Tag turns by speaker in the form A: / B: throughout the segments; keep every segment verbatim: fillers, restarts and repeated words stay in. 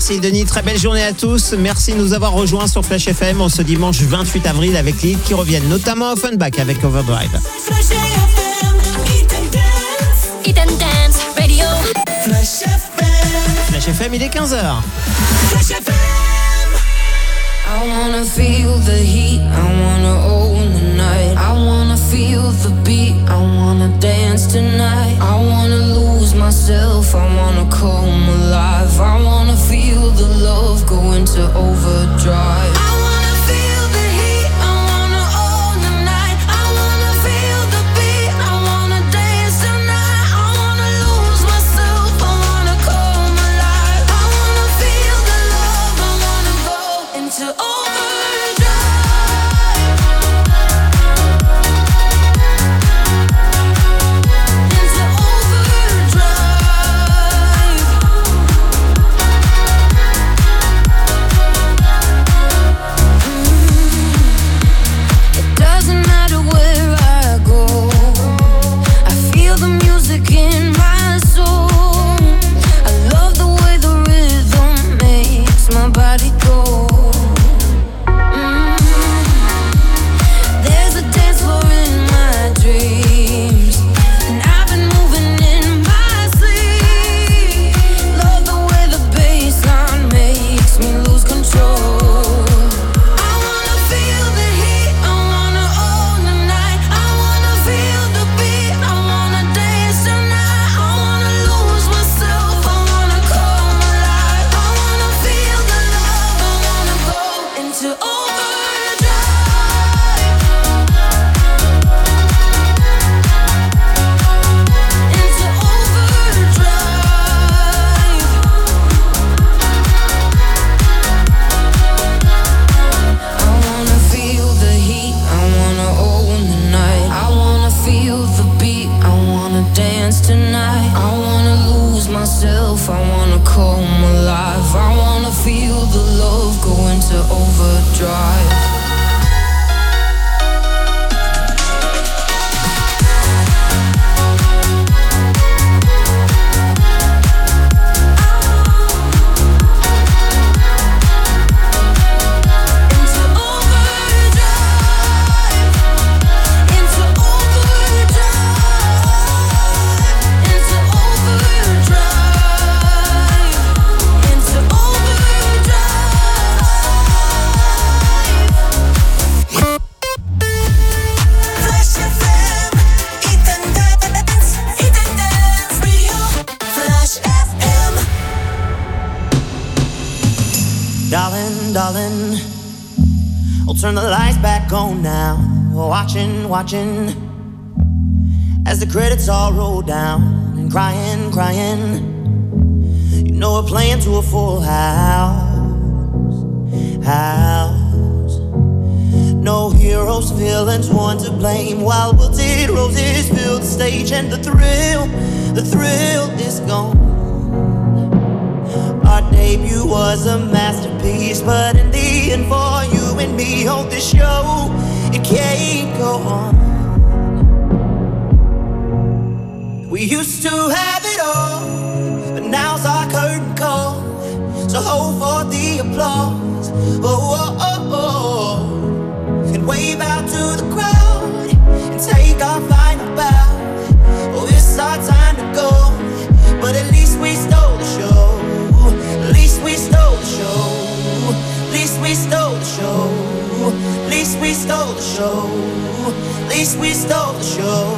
A: Merci Denis, très belle journée à tous. Merci de nous avoir rejoints sur Flash F M en ce dimanche vingt-huit avril avec les hits qui reviennent, notamment Offenbach avec Overdrive.
B: Flash F M, Hit and Dance. Hit and Dance Radio. Flash F M.
A: Flash F M, il est quinze heures.
B: Flash F M. I wanna feel the heat, I wanna own the night. I wanna feel the beat, I wanna dance tonight. I wanna lose myself, I wanna come alive. I wanna feel the love go into overdrive. I wanna feel the heat, I wanna own the night. I wanna feel the beat, I wanna dance tonight. I wanna lose myself, I wanna come alive. I wanna feel the love, I wanna go into overdrive. In my soul, I love the way the rhythm makes my body go. Mm. There's a dance floor in my dreams, and I've been moving in my sleep. Love the way the bassline makes me lose control. I wanna feel the heat, I wanna own the night. I wanna feel the beat, I wanna dance tonight. I wanna lose myself, I wanna come alive. I wanna feel the love, I wanna go into overdrive. Into overdrive. I wanna feel the heat, I wanna own the night. I wanna feel the beat, I wanna dance tonight. I wanna lose myself, I wanna come alive. I wanna feel the love go into overdrive. Into overdrive. Into overdrive. Into overdrive. Into overdrive. Flash F M, Hit and Dance, Hit and Dance Radio. Flash F M.
C: Darling, darling, I'll turn the lights back on now. Watching, watching, as the credits all roll down. And crying, crying, you know we're playing to a full house, house. No heroes, villains, one to blame. While wilted roses fill the stage, and the thrill, the thrill is gone. Our debut was a masterpiece, but in the end, for you and me, on this show, it can't go on. We used to have it all, but now's our curtain call. So hold for the applause, oh, oh, oh, oh. And wave out to the crowd, and take our final bow. Oh, it's our time to go, but at least we stole the show. At least we stole the show. At least we stole the show. At least we stole the show. At least we stole the show.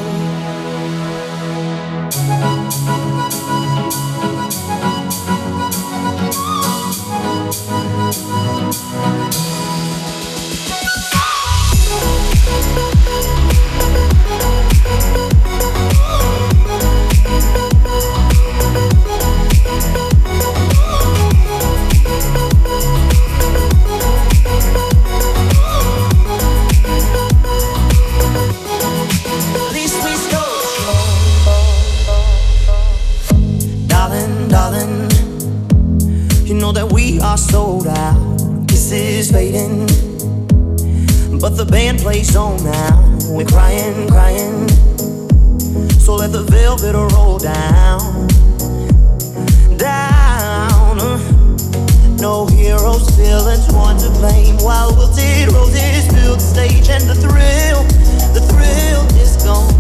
C: At least we stole the show. Darling, darling, you know that we are sold out. Kisses fading, but the band plays on now. We're crying, crying, so let the velvet roll down, down. one to blame. While wilted roses fill the stage, and the thrill, the thrill is gone.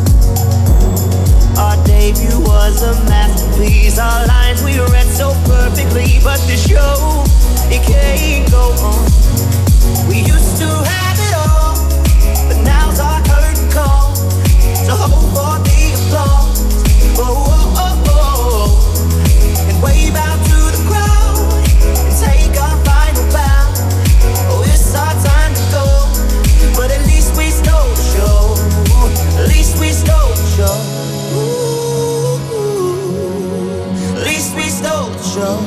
C: Our debut was a masterpiece. Our lines we read so perfectly, but the show, it can't go on. We used to have it all, but now's our curtain call. So hold for the applause. Oh, oh, oh, oh. And wave out to the crowd and take our final bow. Oh, it's our time to go, but at least we stole the show. At least we stole the show. Ooh, at least we stole the show.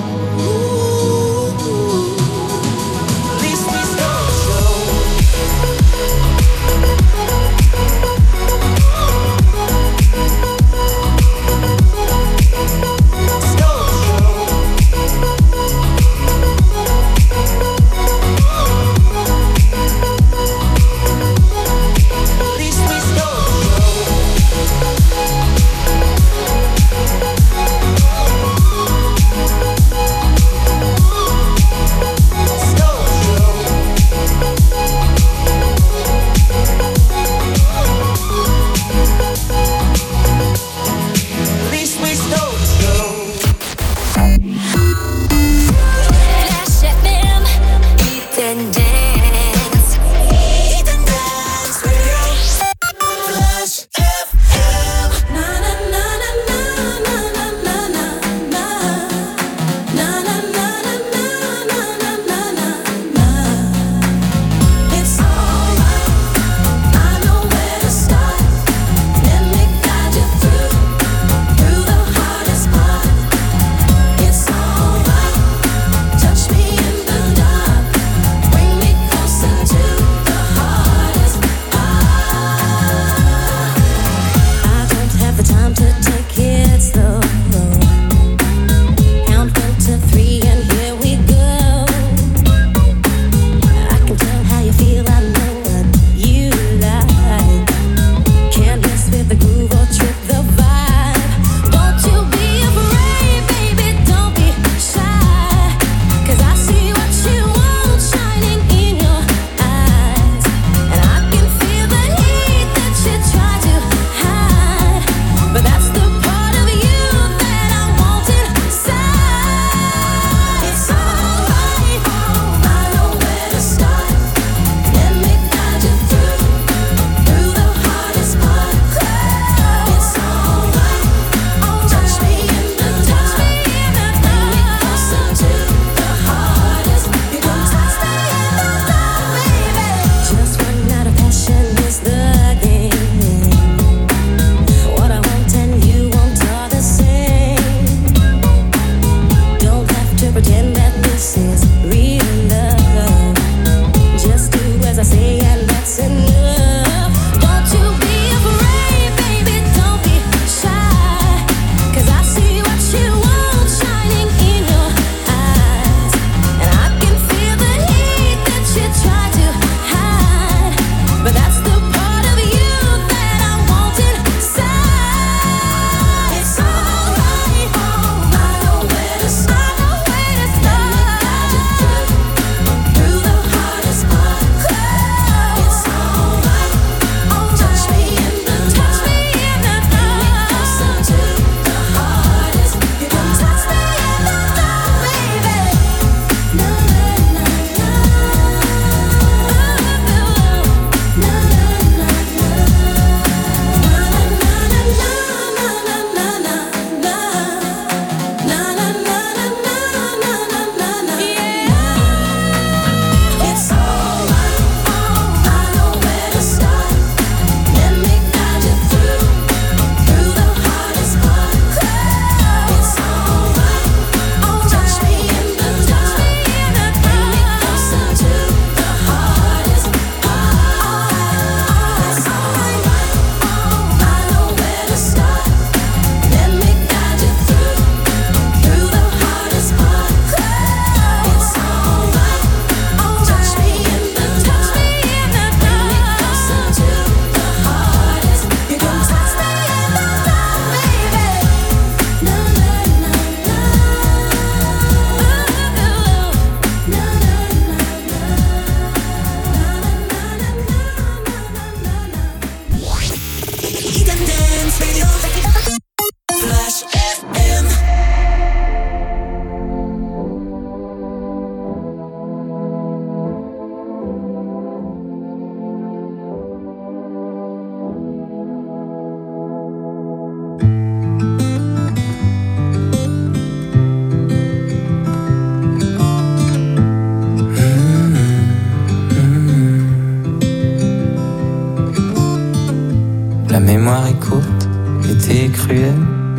D: cruelle.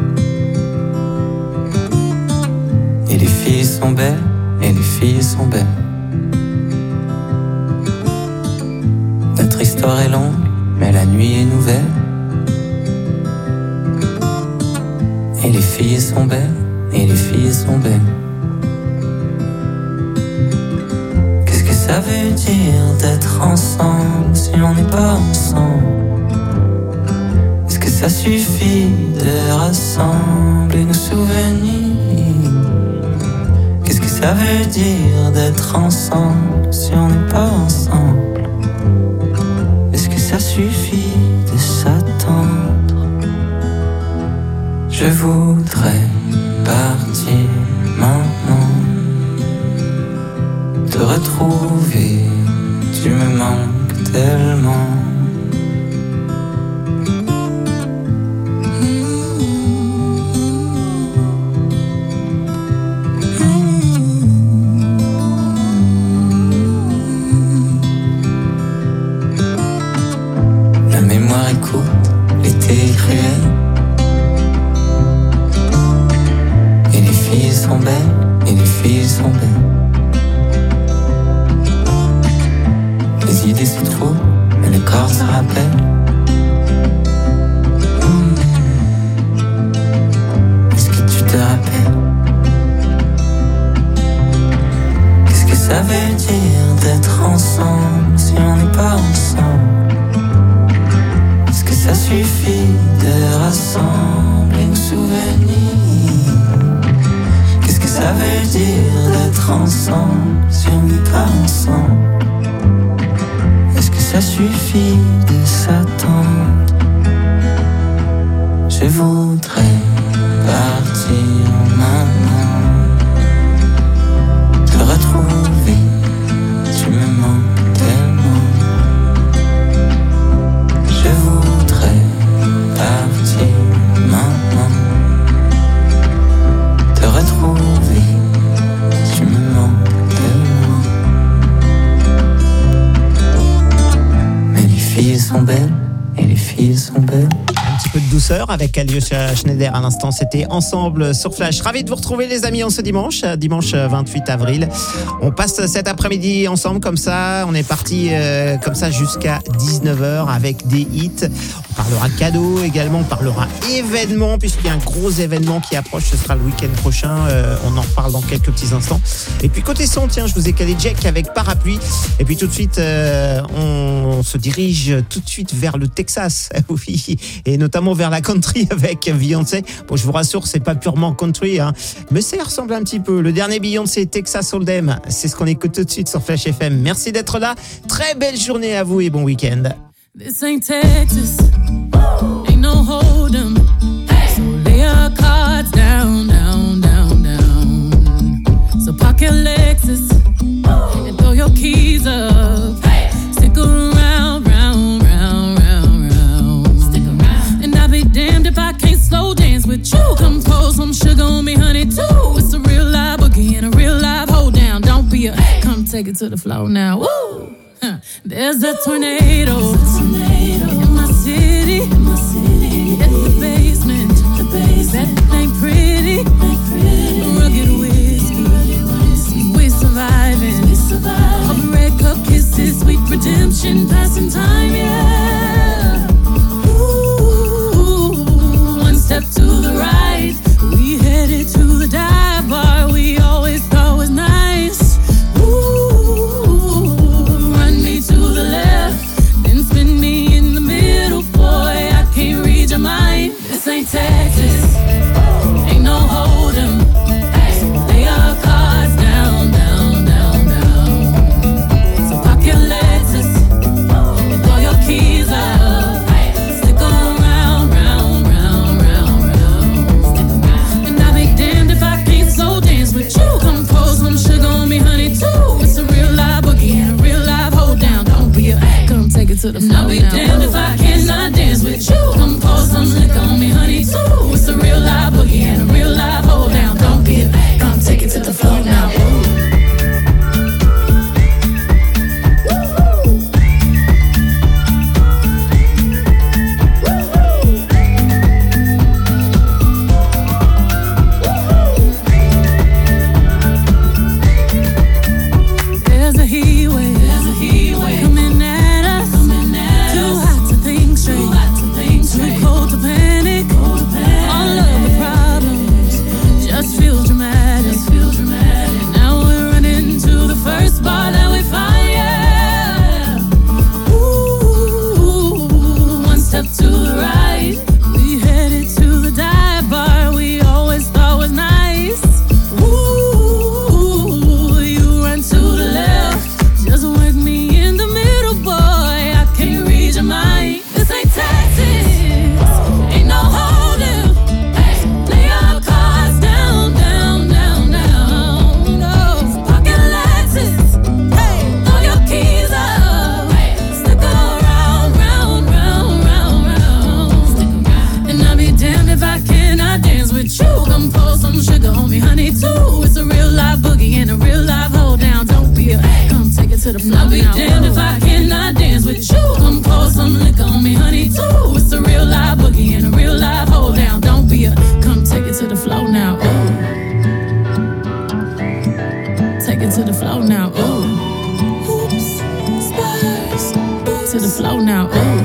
D: Et les filles sont belles, et les filles sont belles. Notre histoire est longue, mais la nuit est nouvelle. Et les filles sont belles, et les filles sont belles. Qu'est-ce que ça veut dire d'être ensemble si on n'est pas ensemble? Est-ce que ça suffit de rassembler nos souvenirs? Qu'est-ce que ça veut dire d'être ensemble si on n'est pas ensemble? Est-ce que ça suffit de s'attendre? Je voudrais partir maintenant, te retrouver, tu me manques tellement. La mémoire est courte, l'été est cruel. Les filles sont belles, et les filles sont belles. Les idées se trouvent, mais le corps se rappelle. Mmh. Est-ce que tu te rappelles? Qu'est-ce que ça veut dire d'être ensemble si on n'est pas ensemble? Est-ce que ça suffit de rassembler nos souvenirs? Ça veut dire d'être ensemble si on n'est pas ensemble. Est-ce que ça suffit de s'attendre? Je voudrais partir maintenant, te retrouver, tu me manques tellement. Je voudrais partir maintenant, te retrouver. Les filles sont belles, et les filles sont belles.
A: Un petit peu de douceur avec Alyosha Schneider à l'instant, c'était Ensemble sur Flash. Ravi de vous retrouver les amis en ce dimanche, dimanche vingt-huit avril. On passe cet après-midi ensemble comme ça, on est parti euh, comme ça jusqu'à dix-neuf heures avec des hits. On parlera cadeaux également, on parlera événements puisqu'il y a un gros événement qui approche, ce sera le week-end prochain, euh, on en reparle dans quelques petits instants. Et puis côté son, tiens, je vous ai calé Jack avec Parapluie. Et puis tout de suite, euh, on se dirige tout de suite vers le Texas, oui, et notamment vers la country avec Beyoncé. Bon, je vous rassure, c'est pas purement country, hein, mais ça ressemble un petit peu. Le dernier Beyoncé, Texas Hold'em, c'est ce qu'on écoute tout de suite sur Flash F M. Merci d'être là, très belle journée à vous et bon week-end.
E: This ain't Texas, ain't no hold'em, so lay your cards down, down, down, down. So park your Lexus and throw your keys up. Stick around, round, round, round, round. Stick around. And I'll be damned if I can't slow dance with you. Come pour some sugar on me, honey, too. It's a real live boogie and a real live hold down. Don't be a, come take it to the floor now. Woo! There's a tornado, in my city, in my city. At the basement, the basement. That ain't pretty, ain't pretty. Rugged whiskey, whiskey. We surviving, we surviving. All the red cup kisses, sweet redemption, passing time, yeah. Ooh, one step to the right, we headed to the dive bar we always thought was nice. This ain't Texas, ain't no hold'em. So lay your cards down, down, down, down. So park your Lexus and throw your keys up. Stick around, round, round, round, round. And I'll be damned if I can't slow dance with you. Come pour some sugar on me, honey, too. It's a real live boogie and a real live hold down. Don't be a, come take it to the floor. I'll be damned if I cannot dance with you. Come pour some liquor on me, honey, too. It's a real live boogie and a real live hold down. Don't be a, come take it to the floor now. Come pour some sugar on me, honey, too. It's a real live boogie and a real live hold down. Don't be a come take it to the floor. I'll be damned if I cannot dance with you. Come pour some liquor on me, honey, too. It's a real live boogie and a real live hold down. Don't be a come take it to the floor now. Ooh. Take it to the floor now. Ooh. Oops, spurs. To the floor now. Ooh.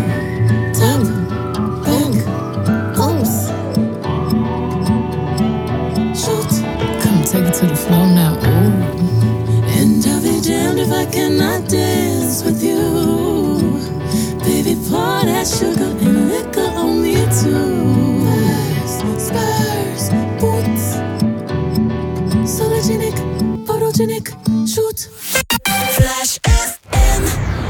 E: Take it to the floor now, ooh. And I'll be damned if I cannot dance with you. Baby, pour that sugar and liquor on me too. Spurs, boots. Sologenic, photogenic, shoot.
B: Flash F M.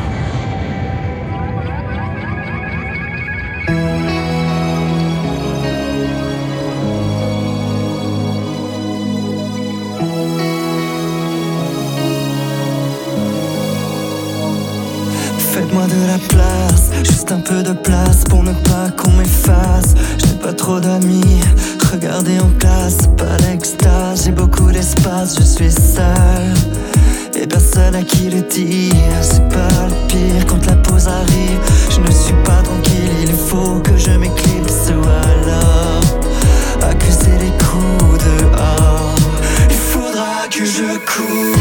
F: Faites-moi de la place, juste un peu de place pour ne pas qu'on m'efface. J'ai pas trop d'amis, regardez en classe, pas d'extase. J'ai beaucoup d'espace, je suis seul et personne à qui le dire. C'est pas le pire quand la pause arrive. Je ne suis pas tranquille, il faut que je m'éclipse ou alors accuser les coups dehors. Il faudra que je cours.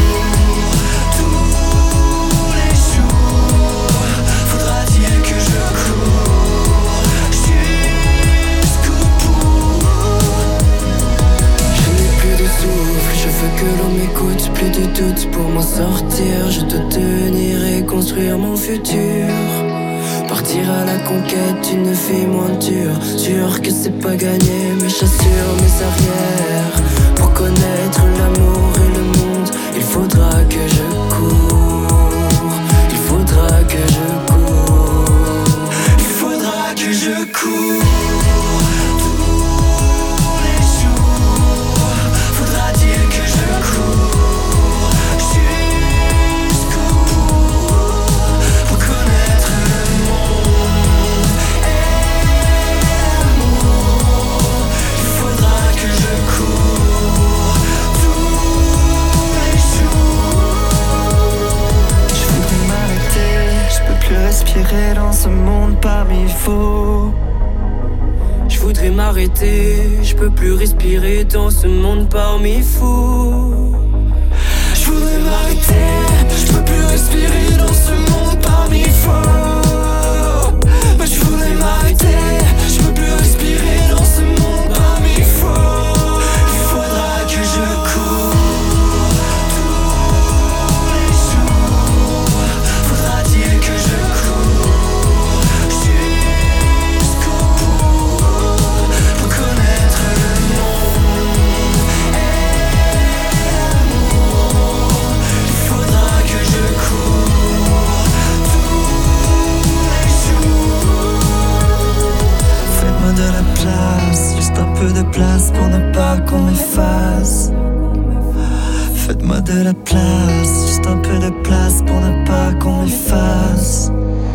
D: Que l'on m'écoute, plus de doute pour m'en sortir. Je dois tenir et construire mon futur. Partir à la conquête d'une vie moins dure. Sûr que c'est pas gagné, mais j'assure mes arrières. Pour connaître l'amour et le monde, il faudra que je cours. Il faudra que je cours.
F: Il faudra que je cours. Respirer dans ce monde parmi faux.
D: Je voudrais m'arrêter, je peux plus respirer dans ce monde parmi fous.
F: Je voudrais m'arrêter, je peux plus respirer dans ce monde parmi faux. Mais je voudrais m'arrêter, je peux plus respirer dans ce monde parmi faux. Il faudra que je cours. De la place, juste un peu de place pour ne pas qu'on m'efface. Faites-moi de la place, juste un peu de place pour ne pas qu'on m'efface.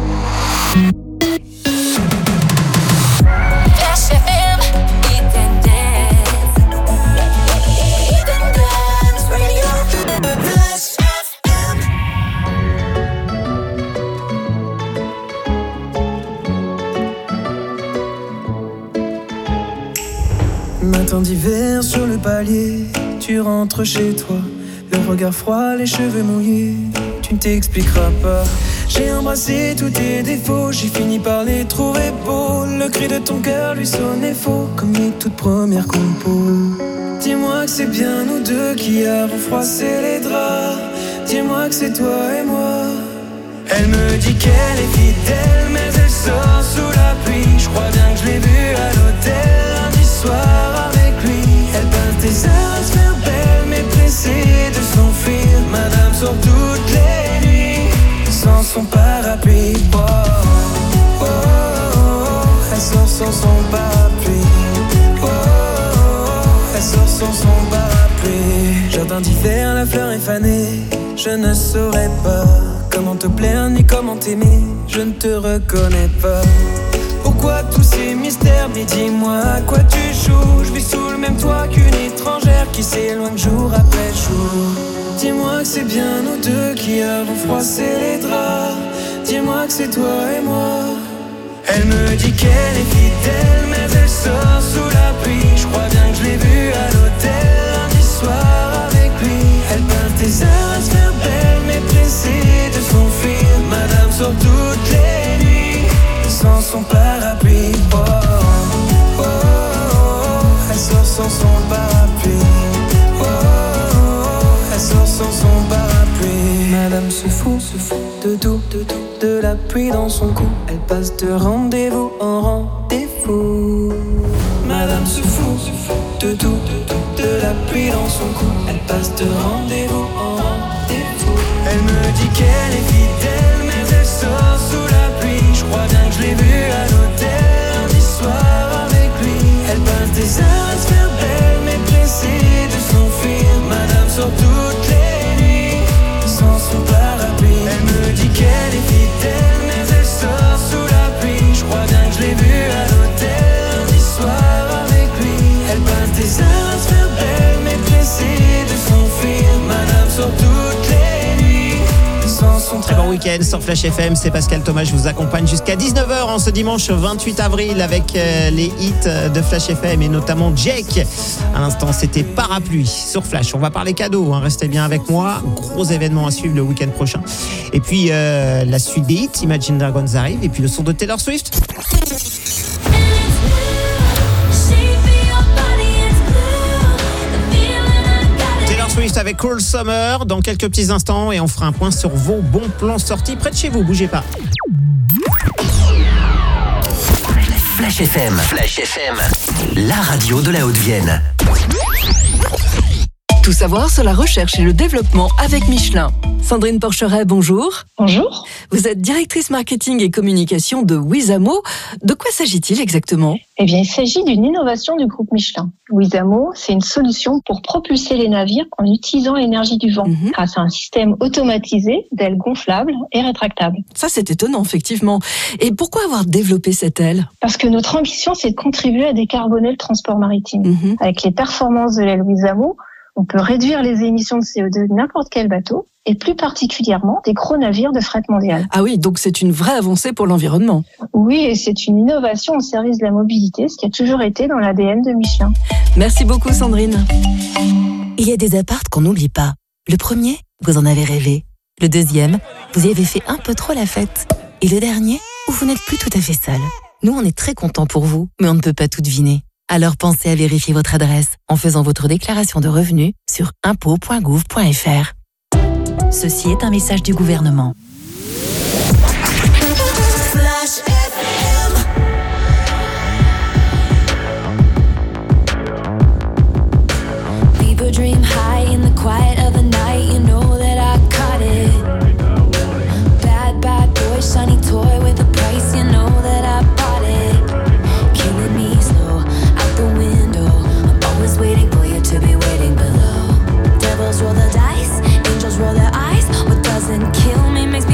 G: Matin d'hiver sur le palier, tu rentres chez toi, le regard froid, les cheveux mouillés, tu ne t'expliqueras pas. J'ai embrassé tous tes défauts, j'ai fini par les trouver beaux. Le cri de ton cœur lui sonnait faux, comme les toutes premières compos. Dis-moi que c'est bien nous deux qui avons froissé les draps. Dis-moi que c'est toi et moi. Elle me dit qu'elle est fidèle, mais elle sort sous la pluie. Je crois bien que je l'ai vue à l'hôtel lundi soir avec lui. Elle peint des heures à se faire belle, mais pressée de s'enfuir. Madame sort toutes les nuits sans son parapluie. Oh, oh, oh, oh. Elle sort sans son parapluie. Oh, oh, oh. Elle sort sans son parapluie. Jardin d'hiver, la fleur est fanée. Je ne saurais pas comment te plaire ni comment t'aimer. Je ne te reconnais pas. Pourquoi quoi tous ces mystères? Mais dis-moi à quoi tu joues. Je vis sous le même toit qu'une étrangère qui s'éloigne jour après jour. Dis-moi que c'est bien nous deux qui avons froissé les draps. Dis-moi que c'est toi et moi. Elle me dit qu'elle est fidèle, mais elle sort sous la pluie. Je crois bien que je l'ai vue à l'hôtel lundi soir avec lui. Elle peint tes heures à se faire belle, mais pressée de s'enfuir. Madame sort toutes les nuits sans son parapluie. Oh, oh, oh, oh. Elle sort sans son parapluie. Oh, oh, oh. Elle sort sans son parapluie. Madame se fout, se fout de tout, de tout. De la pluie dans son cou, elle passe de rendez-vous en rendez-vous. Madame se fout, se fout de tout, de tout. De la pluie dans son cou, elle passe de rendez-vous en rendez-vous. Elle me dit qu'elle est fidèle, mais elle sort sous la pluie. Je crois bien que je l'ai vue à l'hôtel lundi soir avec lui. Elle passe des heures à se faire belle, mais pressée de s'enfuir. Madame sort toutes les nuits sans son parapluie. Elle me dit qu'elle est fidèle, mais elle sort sous la pluie. Je crois bien que je l'ai vue à l'hôtel lundi soir avec lui. Elle passe des heures à se faire belle, mais pressée de s'enfuir. Madame sort toutes les nuits sans son
A: Très bon week-end sur Flash F M, c'est Pascal Thomas, je vous accompagne jusqu'à dix-neuf heures en ce dimanche vingt-huit avril avec euh, les hits de Flash F M et notamment Jake. À l'instant, c'était Parapluie sur Flash. On va parler cadeaux, hein, restez bien avec moi. Gros événement à suivre le week-end prochain. Et puis euh, la suite des hits, Imagine Dragons arrive et puis le son de Taylor Swift. Swift avec Cool Summer dans quelques petits instants et on fera un point sur vos bons plans sortis près de chez vous, bougez pas.
H: Flash F M, Flash F M, la radio de la Haute-Vienne.
I: Tout savoir sur la recherche et le développement avec Michelin. Sandrine Porcheret, bonjour.
J: Bonjour.
I: Vous êtes directrice marketing et communication de Wizamo. De quoi s'agit-il exactement ?
J: Eh bien, il s'agit d'une innovation du groupe Michelin. Wizamo, c'est une solution pour propulser les navires en utilisant l'énergie du vent, mmh. grâce à un système automatisé d'ailes gonflables et rétractables.
I: Ça, c'est étonnant, effectivement. Et pourquoi avoir développé cette aile ?
J: Parce que notre ambition, c'est de contribuer à décarboner le transport maritime. Mmh. Avec les performances de l'aile Wizamo, on peut réduire les émissions de C O deux de n'importe quel bateau, et plus particulièrement des gros navires de fret mondial.
I: Ah oui, donc c'est une vraie avancée pour l'environnement.
J: Oui, et c'est une innovation au service de la mobilité, ce qui a toujours été dans l'A D N de Michelin.
I: Merci beaucoup Sandrine.
K: Il y a des apparts qu'on n'oublie pas. Le premier, vous en avez rêvé. Le deuxième, vous y avez fait un peu trop la fête. Et le dernier, où vous n'êtes plus tout à fait seul. Nous, on est très contents pour vous, mais on ne peut pas tout deviner. Alors pensez à vérifier votre adresse en faisant votre déclaration de revenus sur impôts point gouv point f r. Ceci est un message du gouvernement.
B: Flash F M. People dream high in the quiet of the night. You know that I caught it. Bad, bad boy, shiny toy with a price. You know that I bought it. Killing me slow out the window. I'm always waiting for you to be waiting below. Devils roll the dice, angels roll their eyes. What doesn't kill me makes me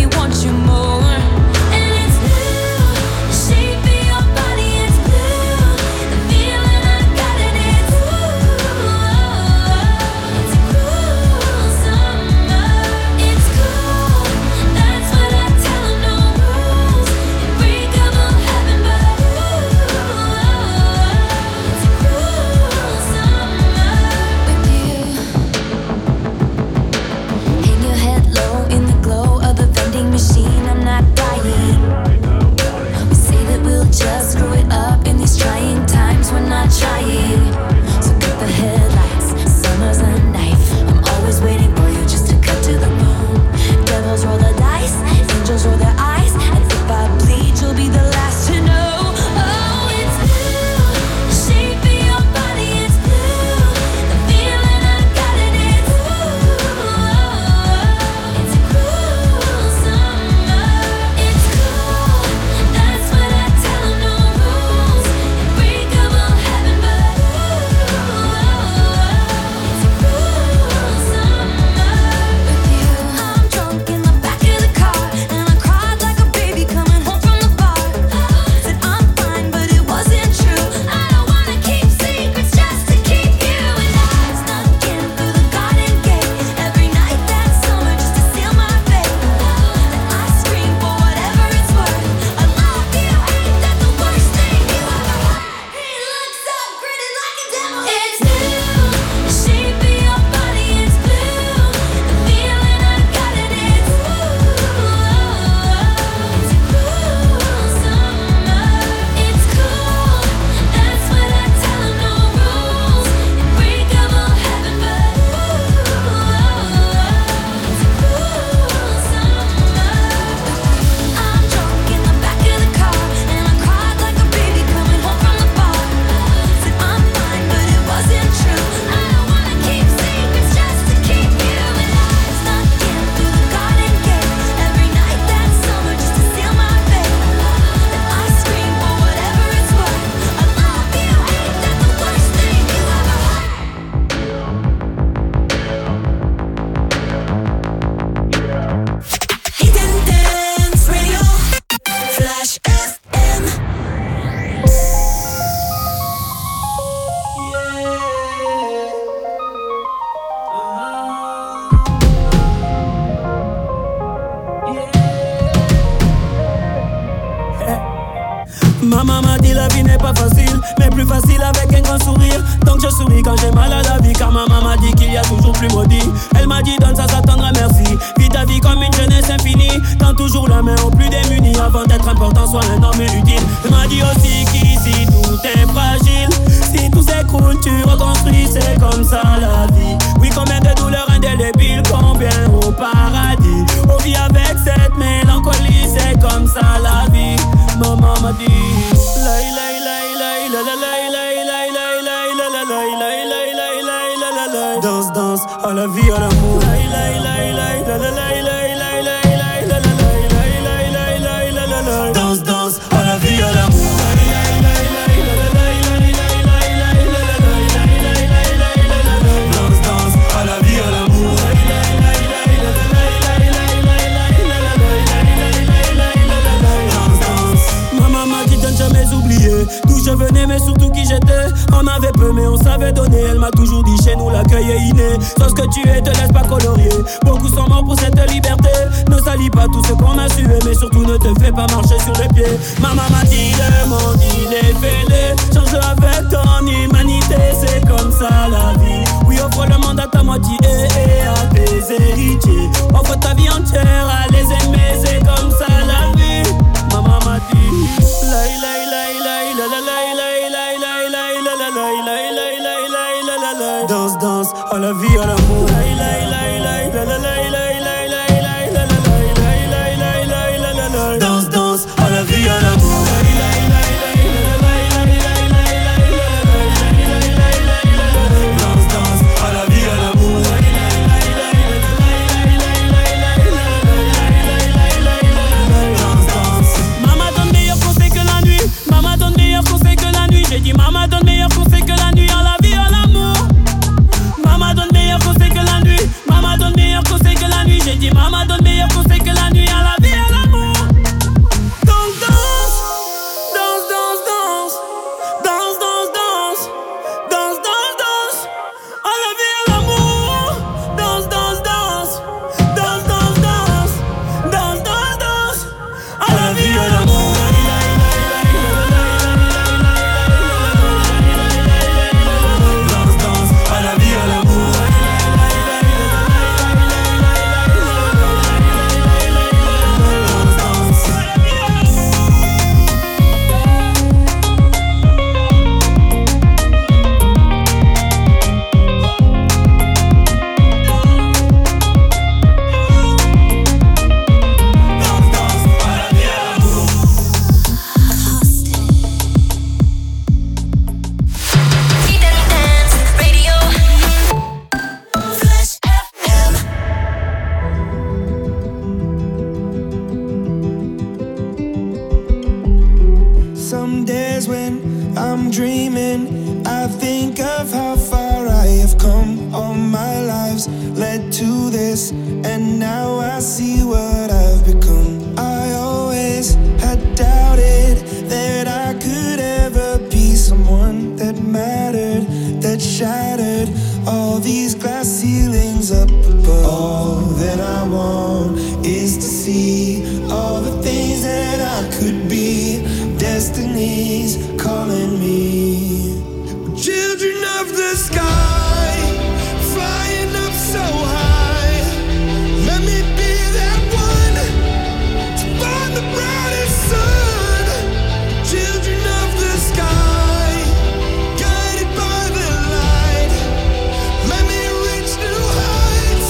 G: Maman m'a dit la vie n'est pas facile, mais plus facile avec un grand sourire. Donc je souris quand j'ai mal à la vie, car maman m'a dit qu'il y a toujours plus maudit. Elle m'a dit donne ça, ça t'attendra merci. Vis ta vie comme une jeunesse infinie. Tends toujours la main aux plus démunis, avant d'être important, sois un homme utile. Elle m'a dit aussi qu'ici tout est fragile. Si tout s'écroule, tu reconstruis, c'est comme ça la vie. Oui, combien de douleurs indélébiles, combien au paradis. On vit avec cette mélancolie, c'est comme ça la vie. Maman m'a dit danse, danse, à la vie, à l'amour. Danse, danse, à la vie, à l'amour. Danse, danse, à la vie, à l'amour. Danse, danse. Maman m'a dit de ne jamais oublier d'où je venais, mais surtout qui j'étais. On avait peu, mais on savait donner. Elle m'a toujours dit chez nous l'accueil est inné. Sois ce que tu es, te laisse pas colorier. Beaucoup sont morts pour cette liberté. Ne salis pas tout ce qu'on a sué, mais surtout ne te fais pas marcher sur les pieds. Maman m'a dit le monde il est fêlé. Change avec ton humanité, c'est comme ça la vie. Oui, offre le monde à ta moitié et à tes héritiers. Offre ta vie entière à les aimer, c'est comme ça la vie. Maman m'a dit la la la la la la la. Danse, danse, à la vie, à l'amour. Danse, danse, à la vie, à l'amour. Danse, danse, à la vie, à l'amour. Danse, danse. Maman donne meilleur conseil que la nuit. Maman donne meilleur conseil que la nuit. J'ai dit maman donne meilleur conseil que la nuit. À la vie, à l'amour. Maman donne meilleur conseil que la nuit. Maman donne meilleur conseil que la nuit. J'ai dit maman donne meilleur conseil que la nuit. À la vie, à l'amour. Donc danse, danse, danse, danse. Danse, danse, danse. Danse, danse, danse. À la vie, à l'amour. Danse, danse, danse. Danse, danse, danse. Danse, danse, danse. À la vie, à l'amour. Some days when I'm dreaming, I think of how far I have come. All my lives led to this, and now I see what I've become. I always had doubted that I could ever be someone that mattered, that shattered all these glass ceilings up above. All that I want is to see all the things that I could be. Destiny's calling me. Children of the sky, flying up so high. Let me be that one to find the brightest sun. Children of the sky, guided by the light. Let me reach new heights.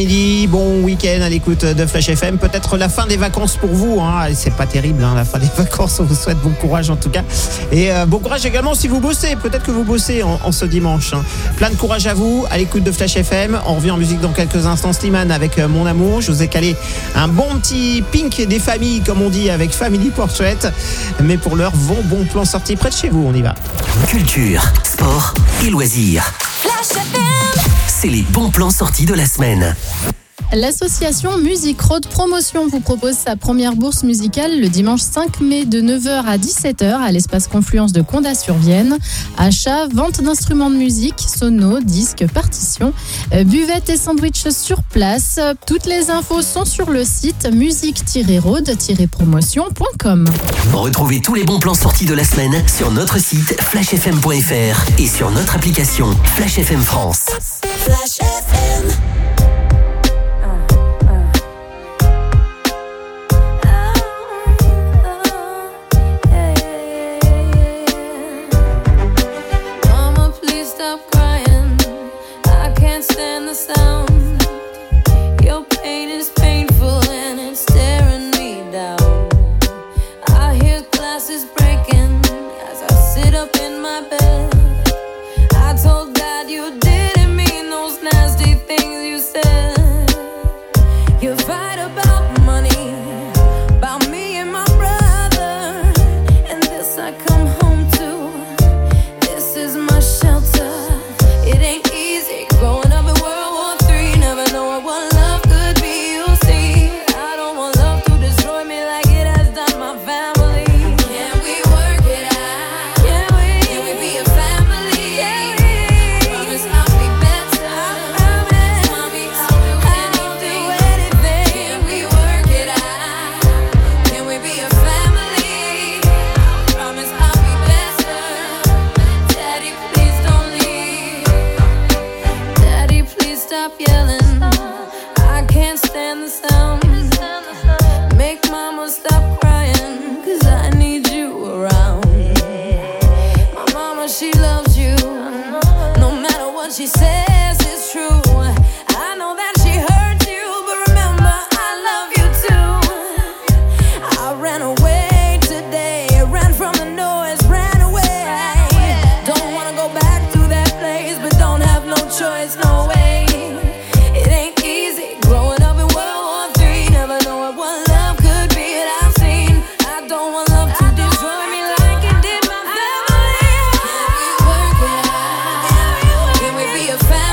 A: après-midi, bon week-end à l'écoute de Flash F M. Peut-être la fin des vacances pour vous, hein. C'est pas terrible, hein, la fin des vacances. On vous souhaite bon courage en tout cas. Et euh, bon courage également si vous bossez. Peut-être que vous bossez en, en ce dimanche. Hein. Plein de courage à vous à l'écoute de Flash F M. On revient en musique dans quelques instants. Slimane avec euh, Mon Amour. Je vous ai calé un bon petit pink des familles, comme on dit, avec Family Portrait. Mais pour l'heure, bon, bon plan sorti près de chez vous. On y va.
H: Culture, sport et loisirs.
B: Flash F M.
H: C'est les bons plans sortis de la semaine.
E: L'association Music Road Promotion vous propose sa première bourse musicale le dimanche cinq mai de neuf heures à dix-sept heures à l'espace Confluence de Condat-sur-Vienne. Achat, vente d'instruments de musique, sonos, disques, partitions, buvettes et sandwichs sur place. Toutes les infos sont sur le site music road promotion point com.
H: Retrouvez tous les bons plans sortis de la semaine sur notre site flash f m point f r et sur notre application Flash F M France.
B: Flash F M.
L: Stand the sound. Your pain is painful and it's tearing me down. I hear glasses breaking as I sit up in my bed. I told God you didn't mean those nasty things you said. You fight about money, about me and my brother, and this I come home to. This is my shelter. It ain't easy growing up in World War Three, never knowing what love could be. You'll see, I don't want love to destroy me like it has done my family. Can we work it out? Can we? Can we be a family? Can we? Promise I'll be better. I promise. Mommy, I'll do anything. Can we work it out? Can we be a family? I promise I'll be better. Daddy, please don't leave. Daddy, please stop yelling. I can't stand the sound. Make mama stop crying, cause I need you around. My mama, she loves you. No matter what she says, it's true. I know that she hurt you, but remember, I love you too. I ran away today, ran from the noise, ran away. Don't wanna go back to that place, but don't have no choice, no way. It ain't easy growing up in World War Three, never knowing what love could be that I've seen. I don't want love to destroy me like it did my family. Can we work it out? Can we be a family?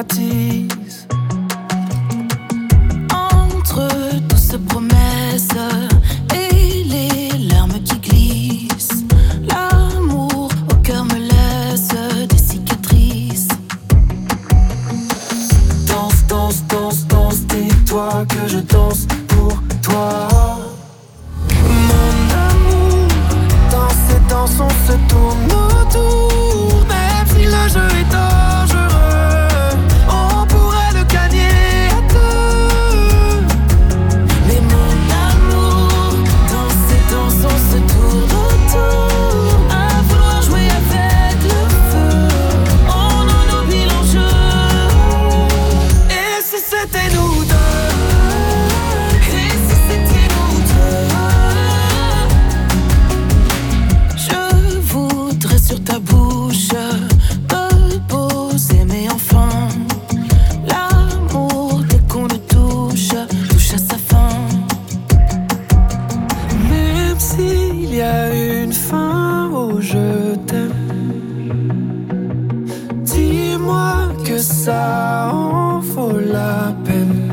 G: bêtises. Entre toutes ces promesses et les larmes qui glissent, l'amour au cœur me laisse des cicatrices. Danse, danse, danse, danse, dis-toi que je danse pour toi. Mon amour, dans ces danses on se tourne autour. Même si le jeu est dangereux, on pourrait le gagner à deux. Mais mon amour, dans ces danses on se tourne autour. À vouloir jouer avec le feu, on en oublie l'enjeu. Et si c'était nous deux? Et si c'était nous deux? Je voudrais sur ta bouche me poser mes enfants. L'amour dès qu'on le touche, touche à sa fin. Même s'il y a une fin au je t'aime, dis-moi que ça en vaut la peine.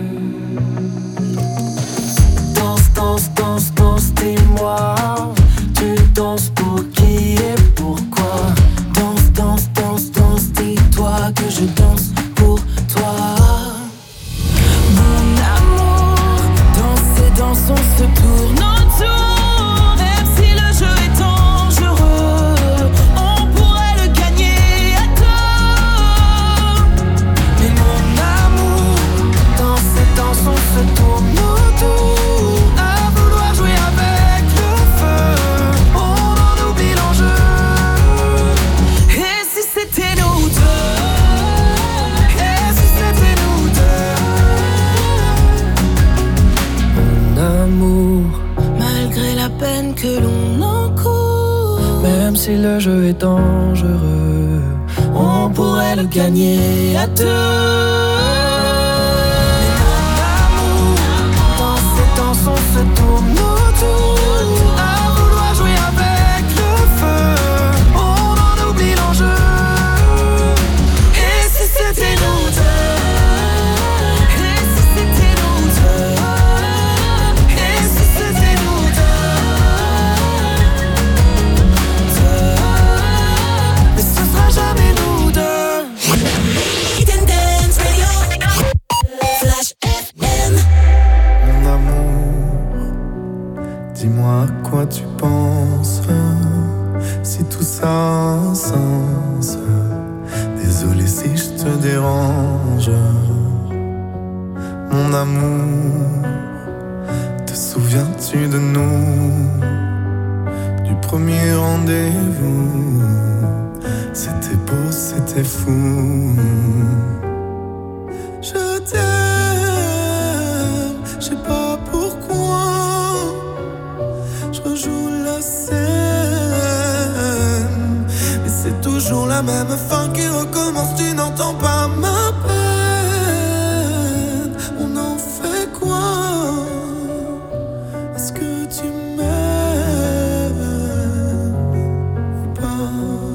G: Danse, danse, danse, danse, dis-moi, tu danses pour qui et pourquoi? Danse, danse, danse, danse, dis-toi que je danse pour toi. Mon amour, dans ces danses on se tourne autour. Même si le jeu est dangereux, on pourrait le gagner à deux. Mais mon amour, dans ces danses on se tourne autour. À vouloir jouer avec le feu, on en oublie l'enjeu. Et si c'était nous deux? Et si c'était nous deux? Mon amour, malgré la peine que l'on encourt, même si le jeu est dangereux, on pourrait le gagner à deux. Dans ces danses on se tourne autour. À vouloir jouer avec le feu, on en oublie l'enjeu. Et si c'était nous deux? Et si c'était nous deux? Et si c'était nous deux? Mais ce sera jamais nous deux.
B: Hidden Dance Radio, Flash F M.
F: Mon amour, dis-moi à quoi tu penses, si tout ça a un sens. Désolé si je te dérange. Mon amour, te souviens-tu de nous, du premier rendez-vous? C'était beau, c'était fou. Je t'aime, je sais pas pourquoi. Je rejoue la scène, mais c'est toujours la même fin qui recommence. Tu n'entends pas ma peine. On en fait quoi? Est-ce que tu m'aimes ou pas?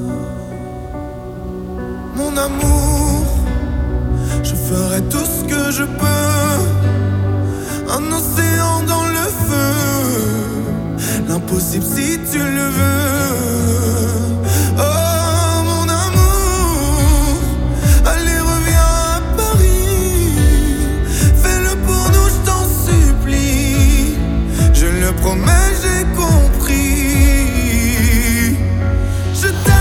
F: Mon amour, je ferai tout ce que je peux. Un océan dans le feu, l'impossible si tu le veux. Oh mon amour, allez reviens à Paris. Fais-le pour nous, je t'en supplie. Je le promets, j'ai compris. Je t'aime.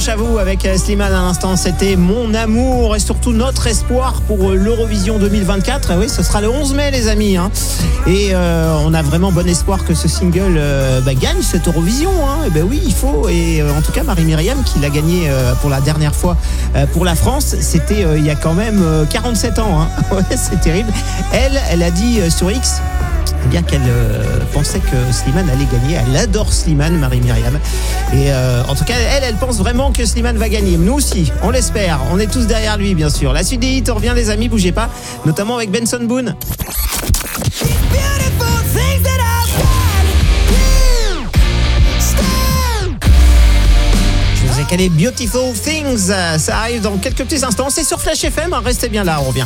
A: dimanche à vous avec Slimane à l'instant. C'était Mon Amour et surtout notre espoir pour l'Eurovision deux mille vingt-quatre. Oui, ce sera le onze mai, les amis. Hein. Et euh, on a vraiment bon espoir que ce single euh, bah, gagne cette Eurovision. Hein. Et ben oui, il faut. Et euh, en tout cas, Marie-Myriam, qui l'a gagné euh, pour la dernière fois euh, pour la France, c'était euh, il y a quand même euh, quarante-sept ans. Hein. Ouais, c'est terrible. Elle, elle a dit euh, sur X, eh bien qu'elle euh, pensait que Slimane allait gagner. Elle adore Slimane, Marie-Myriam. Et euh, en tout cas, elle, elle pense vraiment que Slimane va gagner. Nous aussi, on l'espère. On est tous derrière lui, bien sûr. La suite des hits, on revient, les amis, bougez pas. Notamment avec Benson Boone. Je vous ai calé Beautiful Things. Ça arrive dans quelques petits instants. C'est sur Flash F M. Restez bien là, on revient.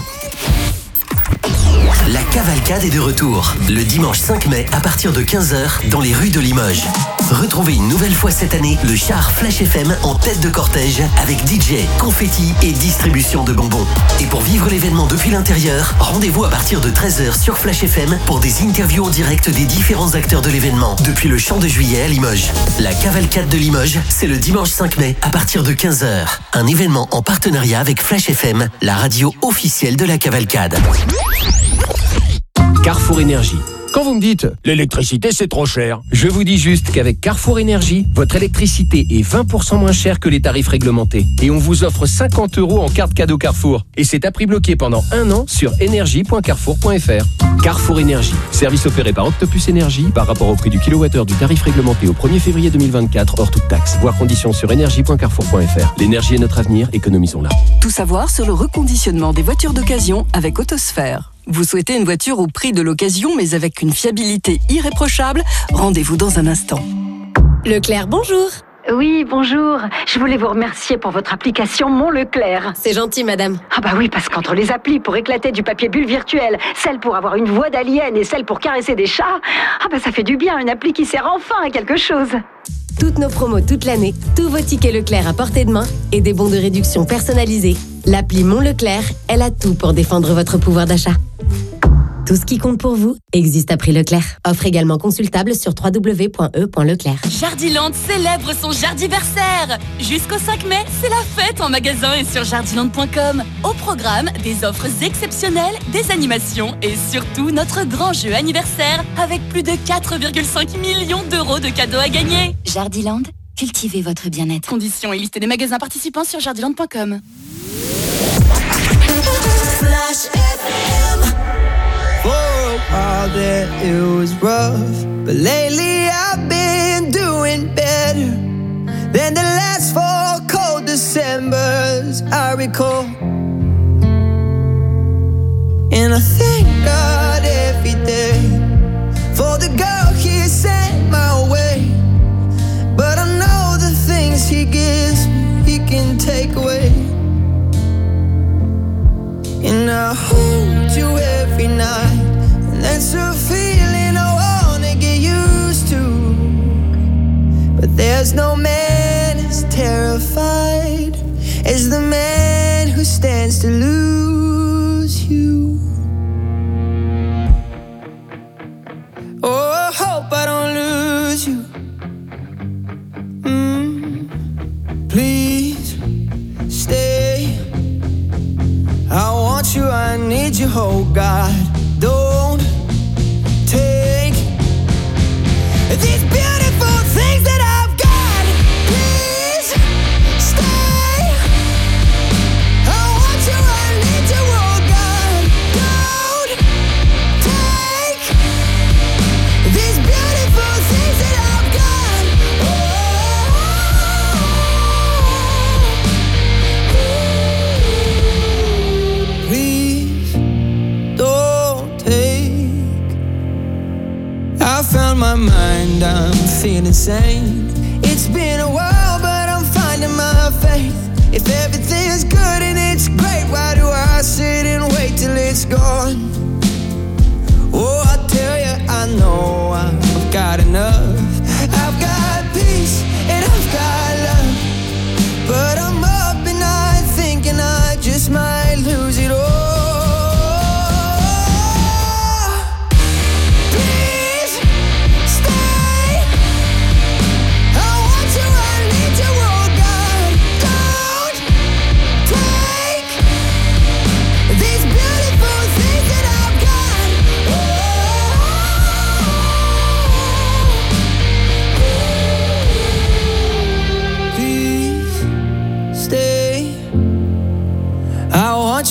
H: La cavalcade est de retour, le dimanche cinq mai à partir de quinze heures dans les rues de Limoges. Retrouvez une nouvelle fois cette année le char Flash F M en tête de cortège avec D J, confetti et distribution de bonbons. Et pour vivre l'événement depuis l'intérieur, rendez-vous à partir de treize heures sur Flash F M pour des interviews en direct des différents acteurs de l'événement depuis le Champ de Juillet à Limoges. La cavalcade de Limoges, c'est le dimanche cinq mai à partir de quinze heures. Un événement en partenariat avec Flash F M, la radio officielle de la cavalcade.
M: Carrefour Énergie. Quand vous me dites « l'électricité c'est trop cher », je vous dis juste qu'avec Carrefour Énergie, votre électricité est vingt pour cent moins chère que les tarifs réglementés. Et on vous offre cinquante euros en carte cadeau Carrefour. Et c'est à prix bloqué pendant un an sur énergie point carrefour point f r. Carrefour Énergie. Service opéré par Octopus Énergie par rapport au prix du kilowattheure du tarif réglementé au premier février deux mille vingt-quatre hors toute taxe. Voir conditions sur énergie point carrefour point f r. L'énergie est notre avenir, économisons-la.
I: Tout savoir sur le reconditionnement des voitures d'occasion avec Autosphère. Vous souhaitez une voiture au prix de l'occasion, mais avec une fiabilité irréprochable? Rendez-vous dans un instant.
N: Leclerc, bonjour.
O: Oui, bonjour. Je voulais vous remercier pour votre application Mon Leclerc.
N: C'est gentil, madame.
O: Ah bah oui, parce qu'entre les applis pour éclater du papier bulle virtuel, celle pour avoir une voix d'alien et celle pour caresser des chats, ah bah ça fait du bien, une appli qui sert enfin à quelque chose.
N: Toutes nos promos toute l'année, tous vos tickets Leclerc à portée de main et des bons de réduction personnalisés. L'appli Mon Leclerc, elle a tout pour défendre votre pouvoir d'achat. Tout ce qui compte pour vous existe à prix Leclerc. Offre également consultable sur w w w point e point leclerc.
P: Jardiland célèbre son jardiversaire. Jusqu'au cinq mai, c'est la fête en magasin et sur jardiland point com. Au programme, des offres exceptionnelles, des animations et surtout notre grand jeu anniversaire avec plus de quatre virgule cinq millions d'euros de cadeaux à gagner.
Q: Jardiland, cultivez votre bien-être.
P: Conditions et liste des magasins participants sur jardiland point com.
C: Flash F M.
R: For a while there it was rough, but lately I've been doing better than the last four cold Decembers I recall. And I thank God every day for the girl He sent my way. But I know the things He gives me He can take away. And I hold you every night, and that's a feeling I wanna get used to. But there's no man as terrified as the man who stands to lose you. Oh, I hope I don't lose you. Mm, please stay. I want you, I need you, oh God. Don't take these beautiful things that I've got. Please stay. I want you, I need you, oh God. Don't take these beautiful things that I've got. Oh, please don't take. I found my mind, I'm feeling sane. It's been a while, but I'm finding my faith. If everything's good and it's great, why do I sit and wait till it's gone? Oh, I tell you, I know I've got enough. I've got peace and I've got love, but I'm up at night thinking I just might lose it all. Please stay.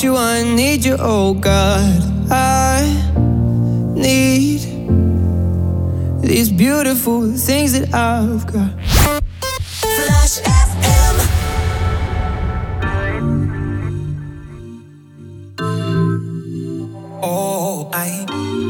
R: you, I need you, oh God. I need these beautiful things that I've got.
C: Flash F M.
R: Oh, I.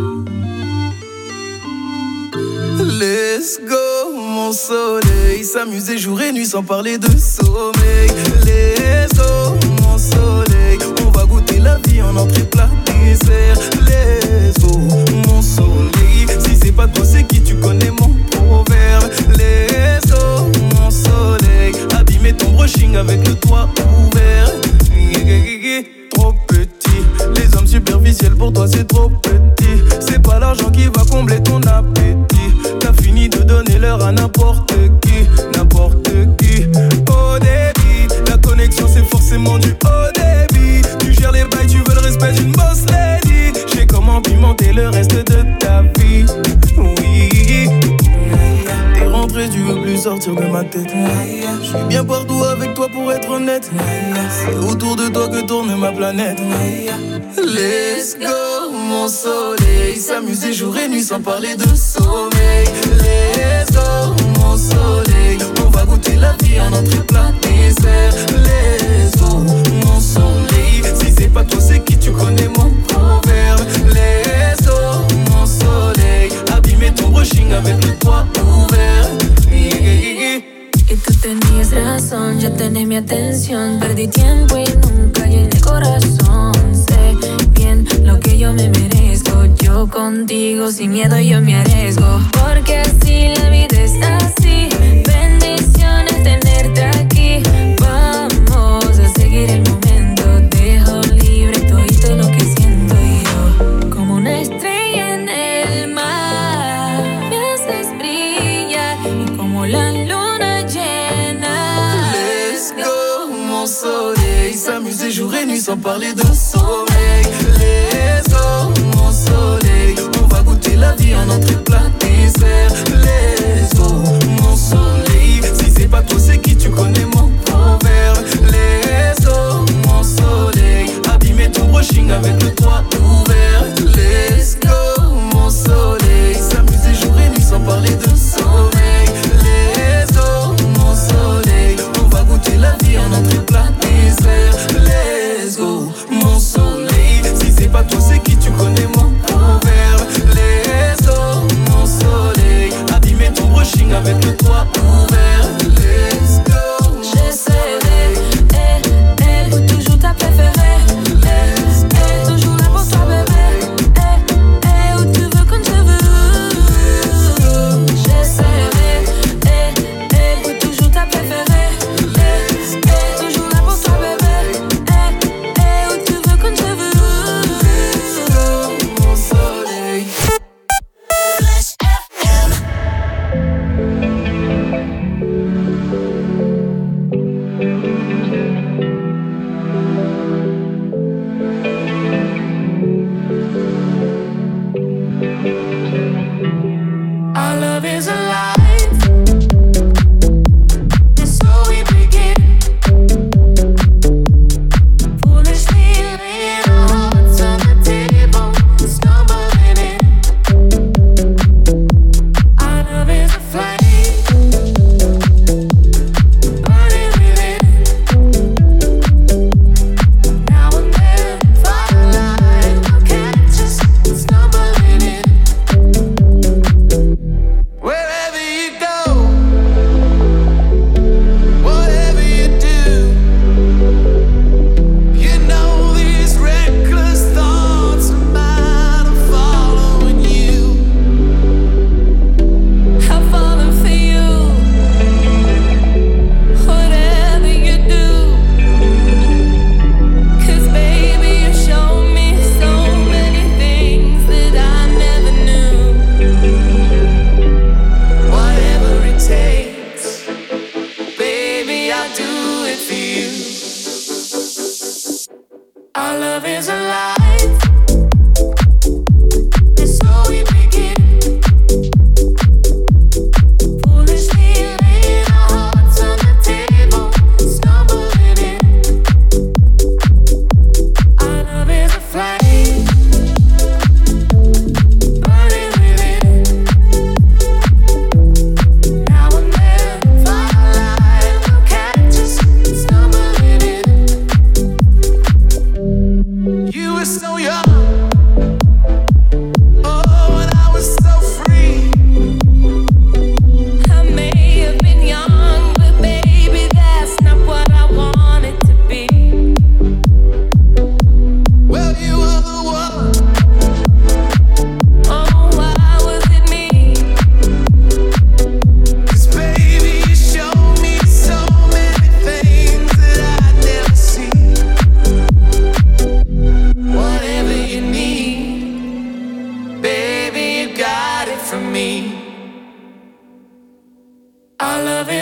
R: Let's go, mon soleil. S'amuser jour et nuit sans parler de sommeil. Let's go, mon soleil. On va goûter la vie en entrée plat dessert. Let's go, mon soleil. Si c'est pas toi, c'est qui? Tu connais mon proverbe. Let's go, mon soleil. Abîmer ton brushing avec le toit ouvert. Trop petit. Les hommes superficiels pour toi c'est trop petit. C'est pas l'argent qui va combler ton appétit. T'as fini de donner l'heure à n'importe qui. N'importe qui. Au débit, la connexion c'est forcément du haut débit. Tu gères les bails, tu veux le respect d'une boss lady. J'ai comment pimenter le reste de ta vie. Oui. T'es rentré, tu veux plus sortir de ma tête. Je suis bien partout avec toi pour être honnête. C'est autour de toi que tourne ma planète. Let's go, mon soleil. S'amuser jour et nuit sans parler de sommeil. Let's go, mon soleil. On va goûter la vie en entrée plat dessert. Let's go, mon soleil. Si c'est pas toi, c'est qui? Tu connais mon proverbe. Let's go, mon soleil. Abîmer ton brushing avec le toit ouvert.
L: Y tú tenías razón, ya tenés mi atención. Perdí tiempo y nunca llené corazón. Sé bien lo que yo me merezco. Yo contigo sin miedo yo me arriesgo. Porque así la vida es así. Bendiciones tenerte aquí. Vamos a seguir el momento. Dejo libre todo lo que siento yo. Como una estrella en el mar, me haces brillar. Y como la luna llena.
R: Let's go, mon soleil. S'amuser jour et nuit sans parler de sommeil. Let's go, mon soleil. On va goûter la vie en entrée plat dessert. Let's go, mon soleil. Si c'est pas toi, c'est qui? Tu connais mon proverbe. Let's go, mon soleil. Abîmer ton brushing avec le toit ouvert. Let's go, mon soleil. S'amuser jour et nuit sans parler de sommeil. Let's go, mon soleil. On va goûter la vie en entrée plat dessert. Let's go, mon soleil. Si c'est pas toi, c'est qui? Tu connais mon proverbe. Let's go, mon soleil. Abîmer ton brushing avec le toit ouvert. Let's go,
L: j'essaierai, eh, eh, pour toujours ta préférée. Eh, eh, toujours là pour toi bébé. Eh, eh, où tu veux quand je veux. J'essaierai, eh, eh, pour toujours ta préférée. Eh, eh, toujours là pour toi bébé. Eh, eh, où tu veux quand je veux.
R: mon soleil.
C: Flash F M.
L: Our love is alive. And so we begin. Foolishly laying our hearts on the table, stumbling in. Our love is a flame, burning within. Now and then, firelight will catch us stumbling in.
R: Wherever you go, whatever you do, you know these reckless thoughts of mine are following you.
L: I've fallen for you. Whatever you do, 'cause baby you show me so many things that I never knew.
R: Whatever it takes, baby, I'll do it for you.
L: Our love is alive. And so we begin. Foolishly laying our hearts on the table, stumbling in. Our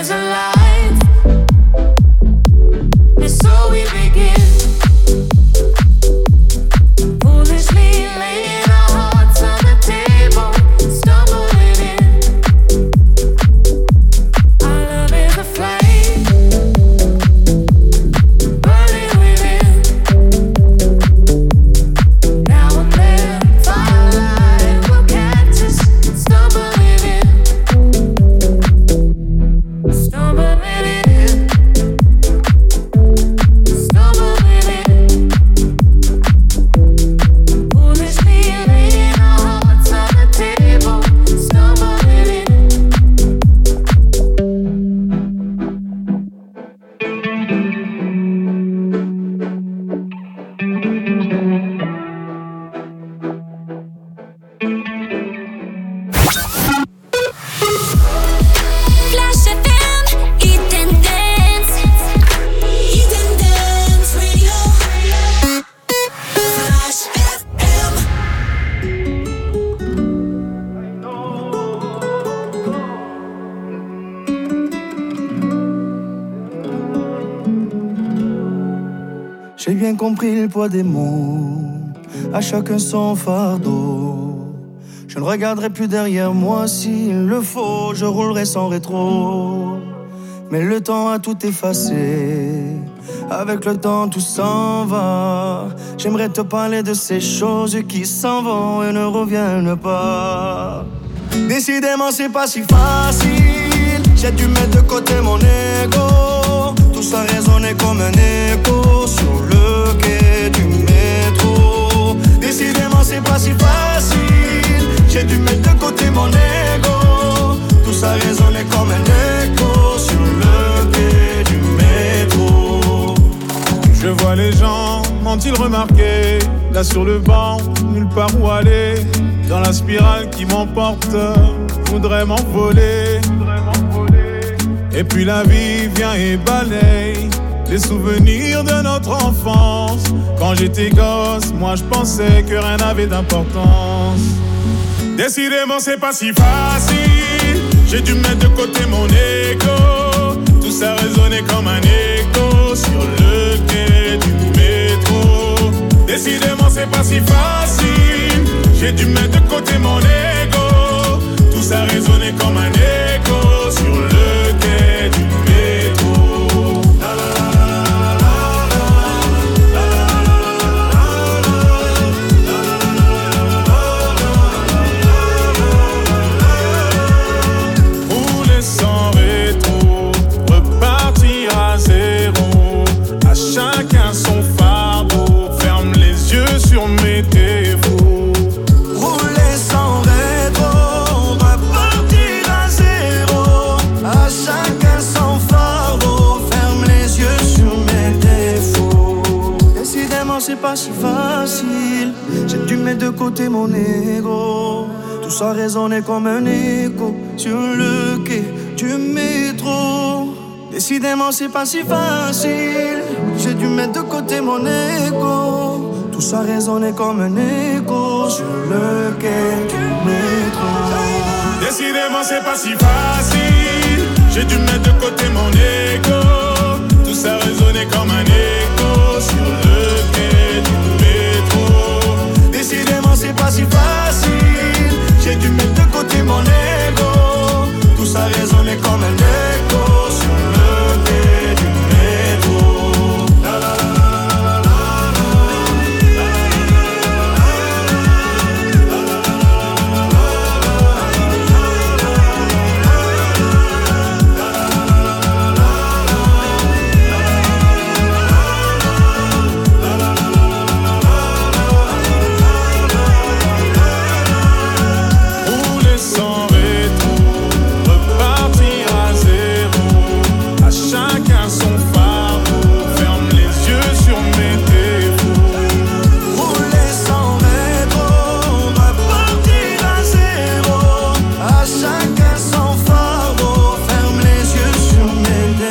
L: is alive. And so we begin. Foolishly laying our hearts on the table, stumbling in. Our love is a flame, burning within. Now and then, firelight will catch us, stumbling in. Stumbling in. Stumbling in. Foolishly laying our hearts on the table, stumbling in.
B: Flash F M, Eat and Dance. Eat and Dance Radio. Flash F M.
F: J'ai bien compris le poids des mots, à chacun son fardeau. Je ne regarderai plus derrière moi s'il le faut, je roulerai sans rétro. Mais le temps a tout effacé, avec le temps tout s'en va. J'aimerais te parler de ces choses qui s'en vont et ne reviennent pas. Décidément c'est pas si facile, j'ai dû mettre de côté mon ego. Tout ça résonnait comme un écho sur le quai du métro. Décidément c'est pas si facile, j'ai dû mettre de côté mon ego. Tout ça résonnait comme un écho sur le quai du métro.
S: Je vois les gens, m'ont-ils remarqué? Là sur le banc, nulle part où aller. Dans la spirale qui m'emporte, voudrais m'envoler. Et puis la vie vient et balaye les souvenirs de notre enfance. Quand j'étais gosse, moi je pensais que rien n'avait d'importance. Décidément c'est pas si facile, j'ai dû mettre de côté mon ego. Tout ça résonnait comme un écho sur le quai du métro. Décidément c'est pas si facile, j'ai dû mettre de côté mon ego. Tout ça résonnait comme un écho sur le quai du métro. La la la rouler sans rétro, repartir à zéro. À chacun son fardeau, ferme les yeux sur mes défauts.
F: Rouler sans rétro, repartir à zéro. À chacun son fardeau, ferme les yeux sur mes défauts. Décidément c'est pas si facile, j'ai dû mettre de côté mon ego. Tout ça résonnait comme un écho sur le quai du métro. Décidément c'est pas si facile, j'ai dû mettre de côté mon ego. Tout ça résonnait comme un écho sur le quai du métro.
S: Décidément c'est pas si facile, j'ai dû mettre de côté mon ego.